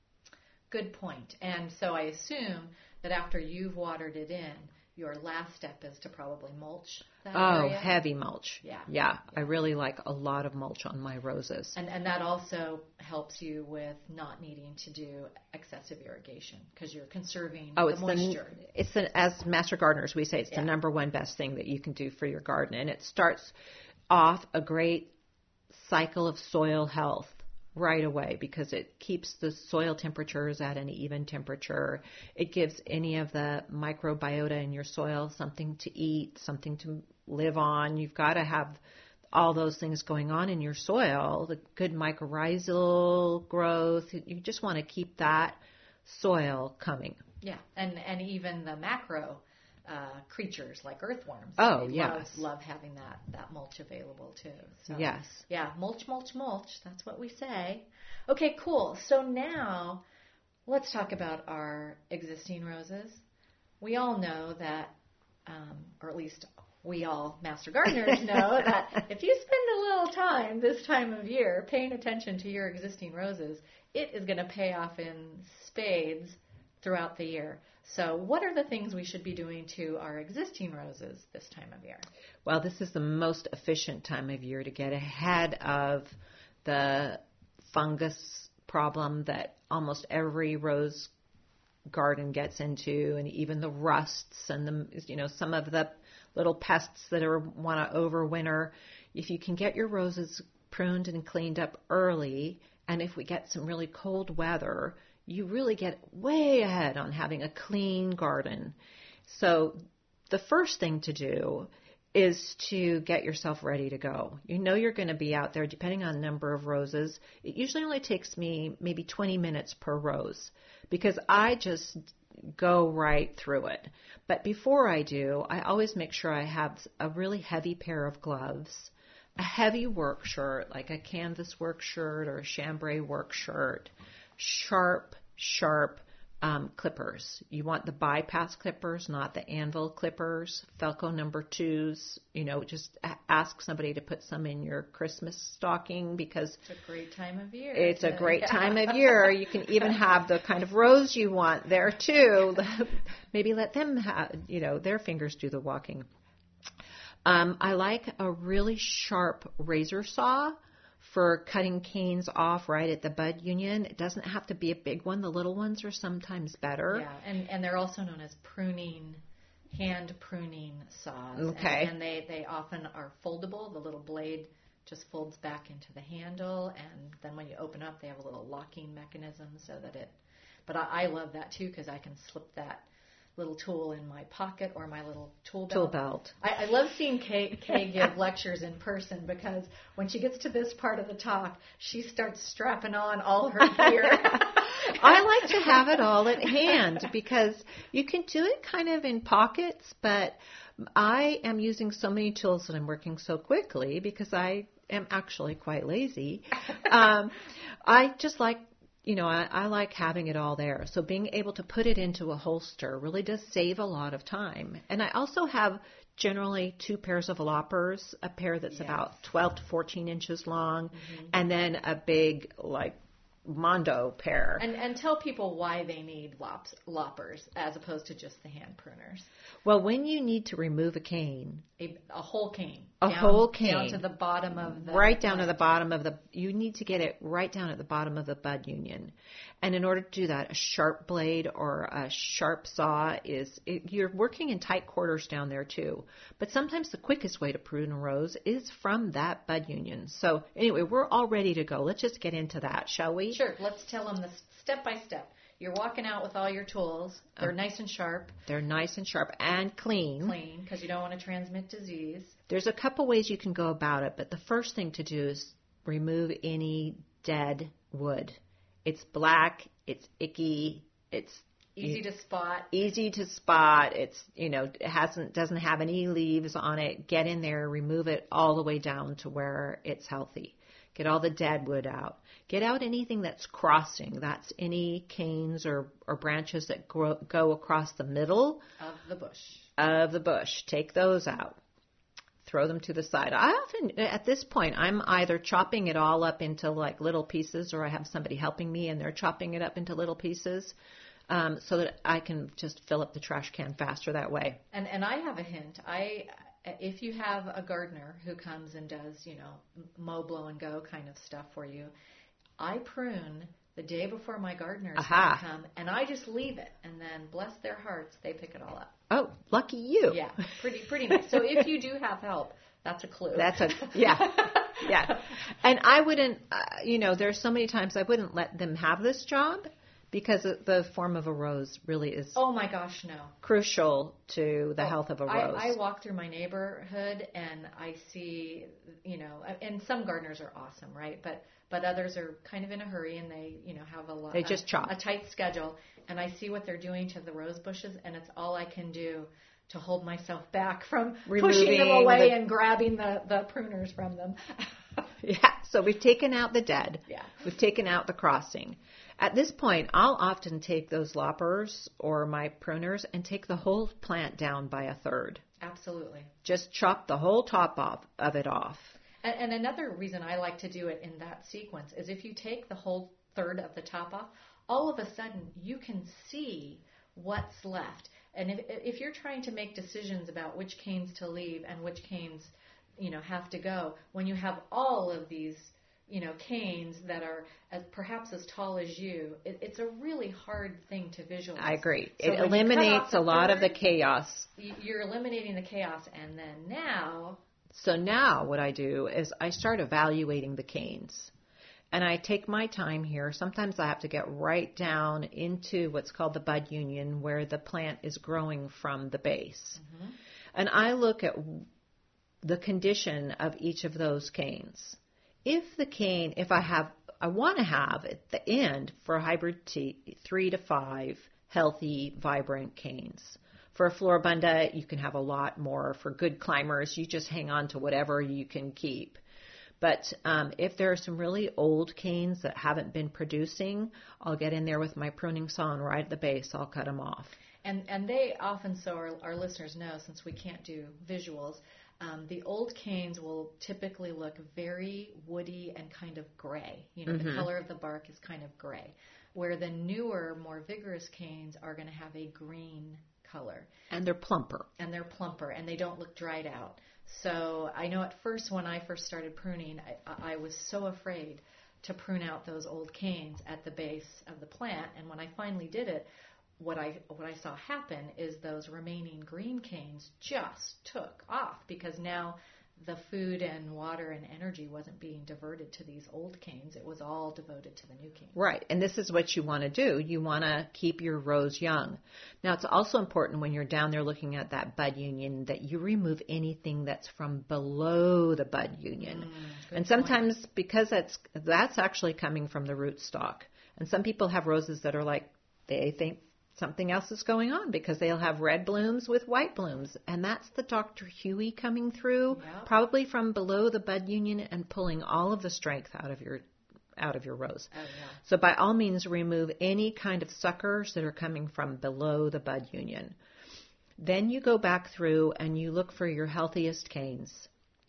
Good point. And so I assume that after you've watered it in, your last step is to probably mulch that Oh, area. heavy mulch. Yeah. yeah. I really like a lot of mulch on my roses. And and that also helps you with not needing to do excessive irrigation because you're conserving Oh, the it's moisture. the it's the, as master gardeners we say it's Yeah. the number one best thing that you can do for your garden, and it starts off a great cycle of soil health right away because it keeps the soil temperatures at an even temperature. It gives any of the microbiota in your soil something to eat, something to live on. You've got to have all those things going on in your soil, the good mycorrhizal growth. You just want to keep that soil coming. Yeah, and and even the macro uh, creatures like earthworms. Oh, they yes. love, love having that, that mulch available too. So, Yes. Yeah, mulch, mulch, mulch. That's what we say. Okay, cool. So now let's talk about our existing roses. We all know that, um, or at least we all master gardeners know that if you spend a little time this time of year paying attention to your existing roses, it is going to pay off in spades throughout the year. So what are the things we should be doing to our existing roses this time of year? Well, this is the most efficient time of year to get ahead of the fungus problem that almost every rose garden gets into, and even the rusts and the, you know, some of the little pests that are want to overwinter. If you can get your roses pruned and cleaned up early, and if we get some really cold weather, you really get way ahead on having a clean garden. So the first thing to do is to get yourself ready to go. You know you're going to be out there, depending on the number of roses. It usually only takes me maybe twenty minutes per rose because I just go right through it. But before I do, I always make sure I have a really heavy pair of gloves, a heavy work shirt, like a canvas work shirt or a chambray work shirt, sharp, sharp um, clippers. You want the bypass clippers, not the anvil clippers. Felco number twos. You know, just ask somebody to put some in your Christmas stocking because it's a great time of year. It's a great time of year. You can even have the kind of rose you want there too. Maybe let them have, you know, their fingers do the walking. Um, I like a really sharp razor saw for cutting canes off right at the bud union. It doesn't have to be a big one. The little ones are sometimes better. Yeah, and, and they're also known as pruning, hand pruning saws. Okay. And, and they, they often are foldable. The little blade just folds back into the handle, and then when you open up, they have a little locking mechanism so that it... But I, I love that, too, because I can slip that little tool in my pocket or my little tool belt. Tool belt. I, I love seeing Kay, Kay give lectures in person because when she gets to this part of the talk, she starts strapping on all her gear. I like to have it all at hand because you can do it kind of in pockets, but I am using so many tools that I'm working so quickly because I am actually quite lazy. Um, I just like You know, I, I like having it all there. So being able to put it into a holster really does save a lot of time. And I also have generally two pairs of loppers, a pair that's yes. about twelve to fourteen inches long, mm-hmm. and then a big, like, Mondo pear. And and tell people why they need lops, loppers as opposed to just the hand pruners. Well, when you need to remove a cane, A, a whole cane. a down, whole cane, down to the bottom of the right down plant. to the bottom of the, you need to get it right down at the bottom of the bud union. And in order to do that, a sharp blade or a sharp saw is, it, you're working in tight quarters down there too. But sometimes the quickest way to prune a rose is from that bud union. So anyway, we're all ready to go. Let's just get into that, shall we? Sure. Let's tell them this step by step. You're walking out with all your tools. They're Oh. nice and sharp. They're nice and sharp and clean. Clean, because you don't want to transmit disease. There's a couple ways you can go about it, but the first thing to do is remove any dead wood. It's black, it's icky, it's Easy to spot. easy to spot. It's, you know, it hasn't doesn't have any leaves on it. Get in there, remove it all the way down to where it's healthy. Get all the dead wood out. Get out anything that's crossing. That's any canes or, or branches that grow, go across the middle Of the bush. of the bush. Take those out. Throw them to the side. I often, at this point, I'm either chopping it all up into like little pieces, or I have somebody helping me and they're chopping it up into little pieces, um, so that I can just fill up the trash can faster that way. And and I have a hint. I if you have a gardener who comes and does, you know, mow, blow, and go kind of stuff for you, I prune the day before my gardeners Aha. come, and I just leave it, and then bless their hearts, they pick it all up. Oh, lucky you. Yeah, pretty pretty nice. So if you do have help, that's a clue. That's a, yeah, yeah. And I wouldn't, uh, you know, there's so many times I wouldn't let them have this job, because the form of a rose really is Oh my gosh, no. crucial to the Oh, health of a I, rose. I walk through my neighborhood and I see, you know, and some gardeners are awesome, right? But but others are kind of in a hurry and they, you know, have a lot They just a, chop. a tight schedule, and I see what they're doing to the rose bushes, and it's all I can do to hold myself back from pushing them Removing away the- and grabbing the, the pruners from them. Yeah, so we've taken out the dead. Yeah. We've taken out the crossing. At this point, I'll often take those loppers or my pruners and take the whole plant down by a third. Absolutely. Just chop the whole top off of it off. And, and another reason I like to do it in that sequence is if you take the whole third of the top off, all of a sudden you can see what's left. And if, if you're trying to make decisions about which canes to leave and which canes, you know, have to go, when you have all of these, you know, canes that are as, perhaps as tall as you, it, it's a really hard thing to visualize. I agree. So It when you cut eliminates off the a lot of the third, chaos. you- You're eliminating the chaos, and then now, So now what I do is I start evaluating the canes. And I take my time here. Sometimes I have to get right down into what's called the bud union, where the plant is growing from the base. Mm-hmm. And I look at the condition of each of those canes. If the cane, if I have, I want to have at the end for a hybrid tea, three to five healthy, vibrant canes. For a floribunda, you can have a lot more. For good climbers, you just hang on to whatever you can keep. But um, if there are some really old canes that haven't been producing, I'll get in there with my pruning saw and right at the base, I'll cut them off. And and they often, so our, our listeners know, since we can't do visuals, um, the old canes will typically look very woody and kind of gray. You know, Mm-hmm. the color of the bark is kind of gray, where the newer, more vigorous canes are going to have a green color. And they're plumper. And they're plumper, and they don't look dried out. So I know at first, when I first started pruning, I, I was so afraid to prune out those old canes at the base of the plant. And when I finally did it, what I what I saw happen is those remaining green canes just took off, because now the food and water and energy wasn't being diverted to these old canes. It was all devoted to the new canes. Right, and this is what you want to do. You want to keep your rose young. Now, it's also important when you're down there looking at that bud union that you remove anything that's from below the bud union. Mm, good and sometimes point. because that's that's actually coming from the rootstock. And some people have roses that are like, they think something else is going on, because they'll have red blooms with white blooms. And that's the Doctor Huey coming through, Yeah. probably from below the bud union and pulling all of the strength out of your out of your rose. Oh, yeah. So by all means, remove any kind of suckers that are coming from below the bud union. Then you go back through and you look for your healthiest canes.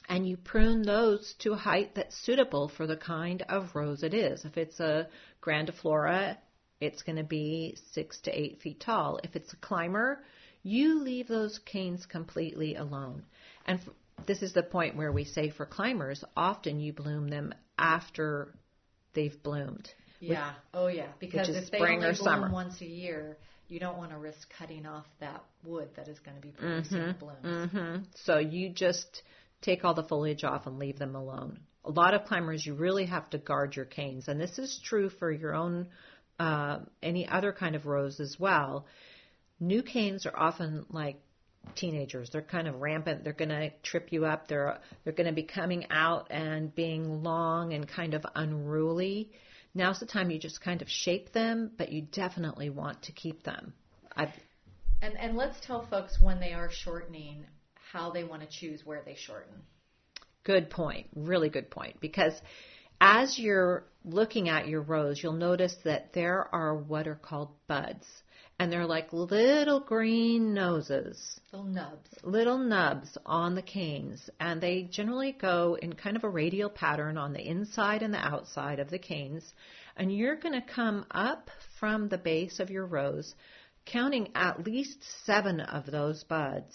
and you prune those to a height that's suitable for the kind of rose it is. If it's a grandiflora, it's going to be six to eight feet tall. If it's a climber, you leave those canes completely alone. And f- this is the point where we say for climbers, often you bloom them after they've bloomed. Yeah. Which, oh, yeah. Because if they only bloom summer. once a year, you don't want to risk cutting off that wood that is going to be producing mm-hmm, the blooms. Mm-hmm. So you just take all the foliage off and leave them alone. A lot of climbers, you really have to guard your canes. And this is true for your own, uh, any other kind of rose as well. New canes are often like teenagers. They're kind of rampant. They're going to trip you up. They're, they're going to be coming out and being long and kind of unruly. Now's the time you just kind of shape them, but you definitely want to keep them. I've, and and let's tell folks when they are shortening how they want to choose where they shorten. Good point. Really good point. Because as you're looking at your rose, you'll notice that there are what are called buds. And they're like little green noses. Little nubs. Little nubs on the canes. And they generally go in kind of a radial pattern on the inside and the outside of the canes. And you're going to come up from the base of your rose, counting at least seven of those buds.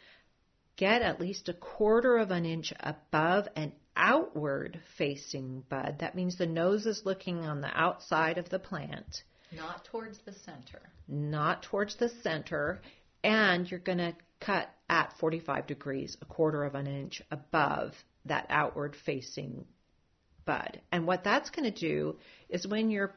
Get at least a quarter of an inch above an outward facing bud. That means the nose is looking on the outside of the plant. Not towards the center. Not towards the center. And you're going to cut at forty-five degrees, a quarter of an inch above that outward facing bud. And what that's going to do is when your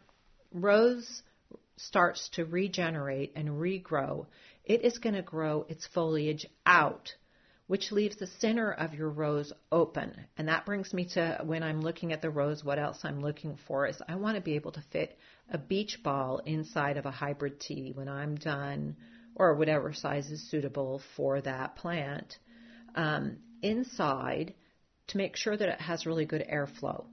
rose starts to regenerate and regrow, it is going to grow its foliage out, which leaves the center of your rose open. And that brings me to when I'm looking at the rose, what else I'm looking for is I want to be able to fit a beach ball inside of a hybrid tea when I'm done, or whatever size is suitable for that plant, um, inside to make sure that it has really good airflow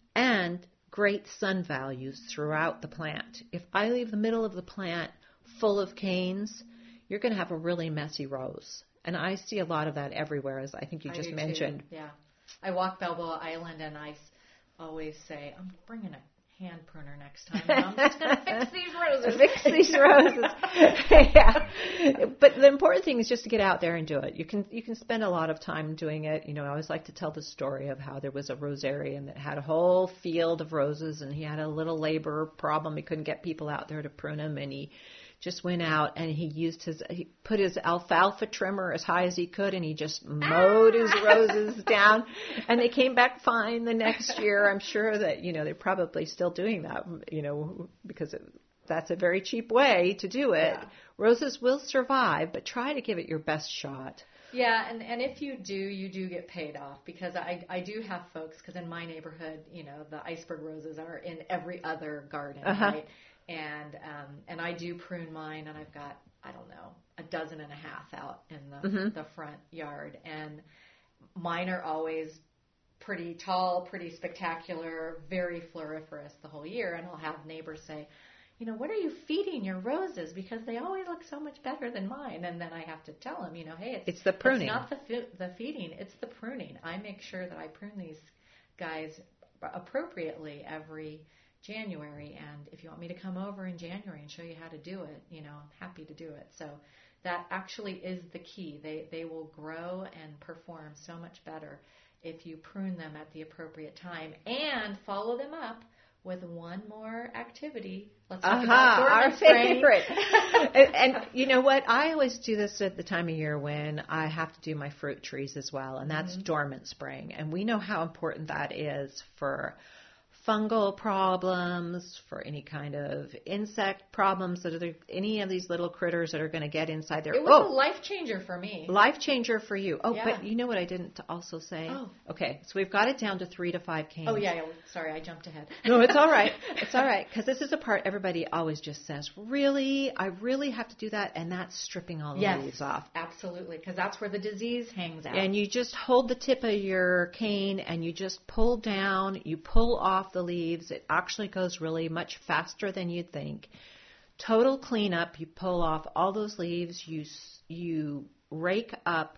and great sun values throughout the plant. If I leave the middle of the plant full of canes, you're going to have a really messy rose. And I see a lot of that everywhere, as I think you I just do mentioned. Too. Yeah. I walk Balboa Island and I always say, I'm bringing a hand pruner next time. And I'm just going to fix these roses. Fix these roses. Yeah. But the important thing is just to get out there and do it. You can you can spend a lot of time doing it. You know, I always like to tell the story of how there was a rosarian that had a whole field of roses, and he had a little labor problem. He couldn't get people out there to prune them, and he just went out and he used his, he put his alfalfa trimmer as high as he could, and he just mowed his roses down, and they came back fine the next year. I'm sure that, you know, they're probably still doing that, you know, because it, that's a very cheap way to do it. Yeah. Roses will survive, but try to give it your best shot. Yeah, and, and if you do, you do get paid off, because I, I do have folks, because in my neighborhood, you know, the iceberg roses are in every other garden, uh-huh. right? And um, and I do prune mine, and I've got, I don't know, a dozen and a half out in the mm-hmm. the front yard. And mine are always pretty tall, pretty spectacular, very floriferous the whole year. And I'll have neighbors say, you know, what are you feeding your roses? Because they always look so much better than mine. And then I have to tell them, you know, hey, it's, it's the pruning. It's not the fi- the feeding, it's the pruning. I make sure that I prune these guys appropriately every January, and if you want me to come over in January and show you how to do it, you know, I'm happy to do it. So that actually is the key. They they will grow and perform so much better if you prune them at the appropriate time and follow them up with one more activity. Let's talk uh-huh, about our spraying. favorite. and, and you know what? I always do this at the time of year when I have to do my fruit trees as well, and that's mm-hmm. dormant spraying. And we know how important that is for fungal problems, for any kind of insect problems, that are any of these little critters that are going to get inside there. It was oh, a life changer for me. Life changer for you. Oh, yeah. But you know what I didn't also say? Oh. Okay, so we've got it down to three to five canes. Oh, yeah, yeah. Sorry, I jumped ahead. No, it's all right. It's all right, because this is a part everybody always just says, really? I really have to do that? And that's stripping all the yes, leaves off. Absolutely, because that's where the disease hangs out. And you just hold the tip of your cane and you just pull down, you pull off the leaves. It actually goes really much faster than you'd think. Total cleanup. You pull off all those leaves. You you rake up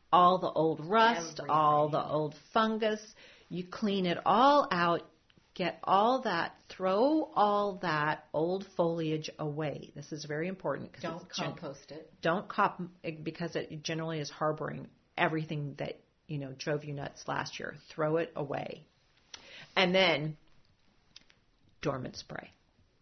all the old rust, Everything. all the old fungus. You clean it all out, get all that, throw all that old foliage away. This is very important. Don't compost gen- it. Don't cop because it generally is harboring everything that, you know, drove you nuts last year. Throw it away. And then dormant spray.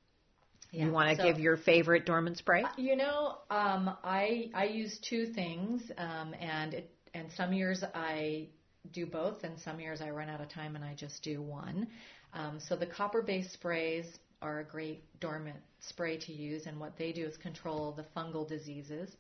Yeah, you want to so, give your favorite dormant spray? You know, um, I I use two things, um, and it, and some years I do both, and some years I run out of time and I just do one. Um, so the copper-based sprays are a great dormant spray to use, and what they do is control the fungal diseases.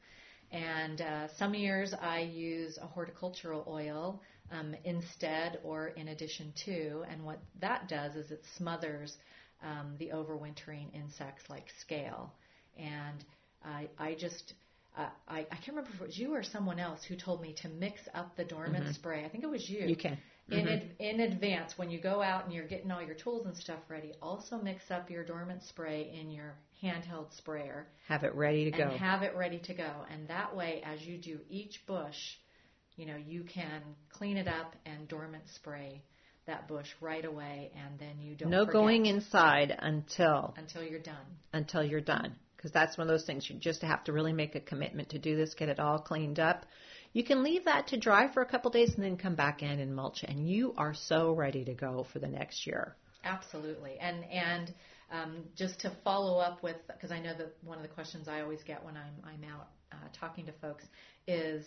And uh, some years I use a horticultural oil um, instead or in addition to, and what that does is it smothers um, the overwintering insects like scale. And I, I just, uh, I, I can't remember if it was you or someone else who told me to mix up the dormant mm-hmm. spray. I think it was you. You can. In, mm-hmm. ad, in advance, when you go out and you're getting all your tools and stuff ready, also mix up your dormant spray in your handheld sprayer. Have it ready to and go. have it ready to go. And that way, as you do each bush, you know, you can clean it up and dormant spray that bush right away, and then you don't No forget going inside until until you're done. Until you're done. Because that's one of those things. You just have to really make a commitment to do this, get it all cleaned up. You can leave that to dry for a couple days and then come back in and mulch, and you are so ready to go for the next year. Absolutely. And and um, just to follow up with, because I know that one of the questions I always get when I'm I'm out uh, talking to folks is,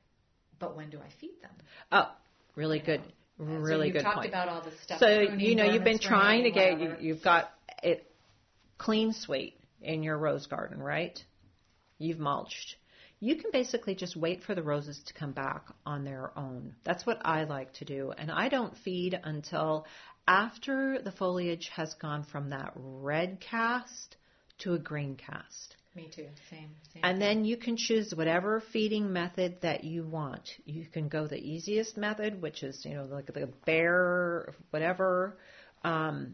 but when do I feed them? Oh, really you good. Know? Really so good talked point. about all the stuff. So, pruning, you know, you've been trying to get, you, whatever. you've got it clean sweep in your rose garden, right? You've mulched. You can basically just wait for the roses to come back on their own. That's what I like to do. And I don't feed until after the foliage has gone from that red cast to a green cast. Me too. Same. same and thing. then you can choose whatever feeding method that you want. You can go the easiest method, which is, you know, like the bare, whatever, um,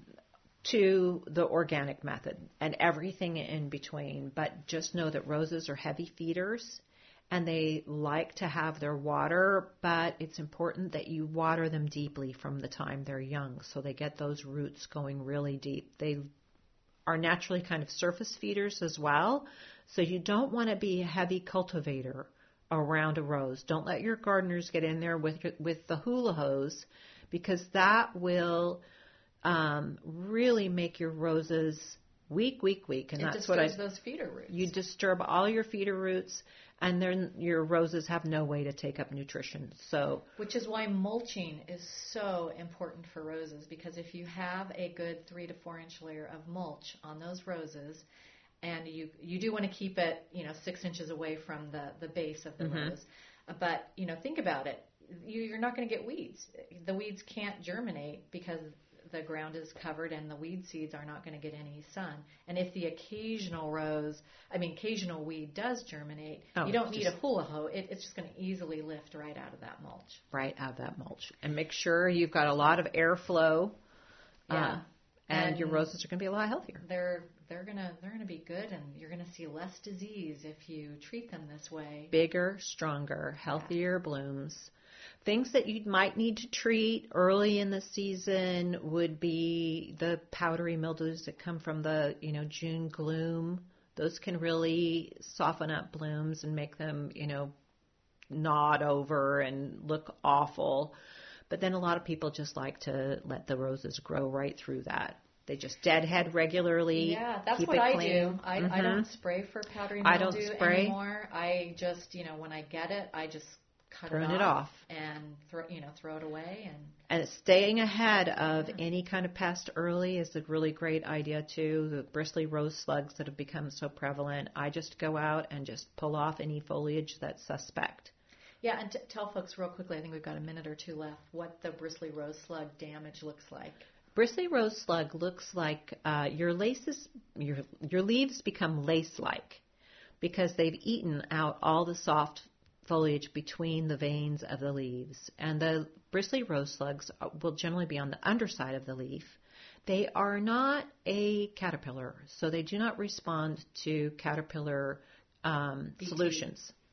to the organic method and everything in between. But just know that roses are heavy feeders and they like to have their water, but it's important that you water them deeply from the time they're young so they get those roots going really deep. They are naturally kind of surface feeders as well. So you don't want to be a heavy cultivator around a rose. Don't let your gardeners get in there with with the hula hose, because that will um, really make your roses weak, weak, weak. And it that's what I. those feeder roots. You disturb all your feeder roots, and then your roses have no way to take up nutrition. So, which is why mulching is so important for roses, because if you have a good three to four inch layer of mulch on those roses, and you you do want to keep it, you know, six inches away from the, the base of the mm-hmm. rose, but you know, think about it. You, you're not going to get weeds. The weeds can't germinate because the ground is covered and the weed seeds are not going to get any sun. And if the occasional rose, I mean, occasional weed does germinate, oh, you don't need just, a hula hoe. It, it's just going to easily lift right out of that mulch. Right out of that mulch. And make sure you've got a lot of airflow. Yeah. Uh, and, and your roses are going to be a lot healthier. They're they're gonna they're gonna be good, and you're gonna see less disease if you treat them this way. Bigger, stronger, healthier yeah. blooms. Things that you might need to treat early in the season would be the powdery mildews that come from the, you know, June gloom. Those can really soften up blooms and make them, you know, nod over and look awful. But then a lot of people just like to let the roses grow right through that. They just deadhead regularly. Yeah, that's keep what it I clean. do. I, mm-hmm. I don't spray for powdery mildew I don't spray. anymore. I just, you know, when I get it, I just cut Turn it, it off, off and throw, you know, throw it away. And and staying ahead of yeah. any kind of pest early is a really great idea too. The bristly rose slugs that have become so prevalent, I just go out and just pull off any foliage that's suspect. Yeah, and t- tell folks real quickly, I think we've got a minute or two left, what the bristly rose slug damage looks like. Bristly rose slug looks like uh, your laces, your your leaves become lace-like because they've eaten out all the soft foliage between the veins of the leaves. And the bristly rose slugs will generally be on the underside of the leaf. They are not a caterpillar, so they do not respond to caterpillar um, solutions.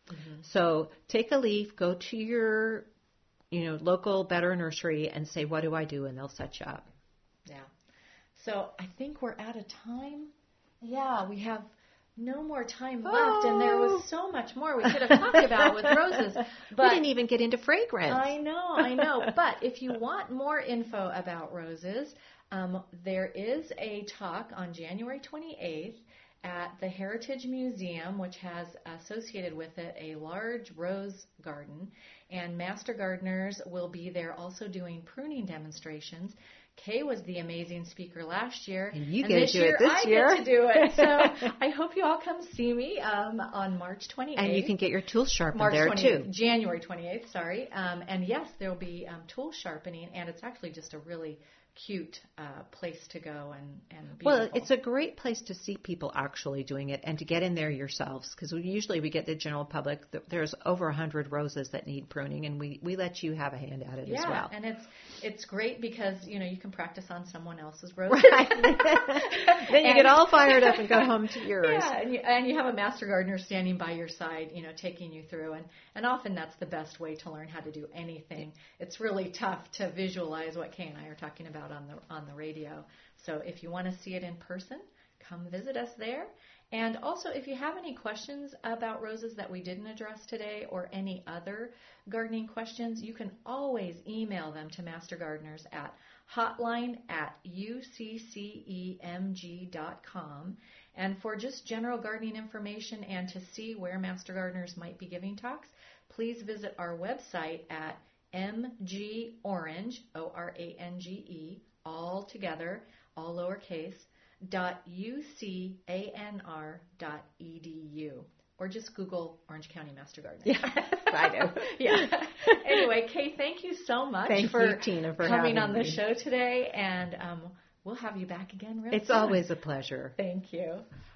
Mm-hmm. So take a leaf, go to your, you know, local Better Nursery and say, what do I do? And they'll set you up. Yeah. So I think we're out of time. Yeah, we have no more time left, oh. and there was so much more we could have talked about with roses. But we didn't even get into fragrance. I know, I know. But if you want more info about roses, um, there is a talk on January twenty-eighth at the Heritage Museum, which has associated with it a large rose garden, and master gardeners will be there also doing pruning demonstrations. Kay was the amazing speaker last year, and you and get this to do year it this I year. get to do it. So I hope you all come see me um, on March twenty-eighth. And you can get your tools sharpened March there twentieth, too. January twenty-eighth, sorry. Um, and yes, there will be um, tool sharpening, and it's actually just a really cute uh, place to go and, and beautiful. Well, it's a great place to see people actually doing it and to get in there yourselves, because we, usually we get the general public. There's over one hundred roses that need pruning, and we, we let you have a hand at it yeah, as well. And it's it's great because, you know, you can practice on someone else's roses. Right. Then you and, get all fired up and go home to yours. Yeah, and you, and you have a master gardener standing by your side, you know, taking you through. And, and often that's the best way to learn how to do anything. It's really tough to visualize what Kay and I are talking about on the on the radio. So if you want to see it in person, come visit us there. And also, if you have any questions about roses that we didn't address today or any other gardening questions, you can always email them to Master Gardeners at hotline at u c c e m g dot com. And for just general gardening information and to see where Master Gardeners might be giving talks, please visit our website at mgorange, O R A N G E, all together, all lowercase, dot ucanr dot edu, or just Google Orange County Master Gardener. Yeah, I know. Yeah. Anyway, Kay, thank you so much thank for, you, Tina, for coming on the me. show today, and um, we'll have you back again real It's soon. always a pleasure. Thank you.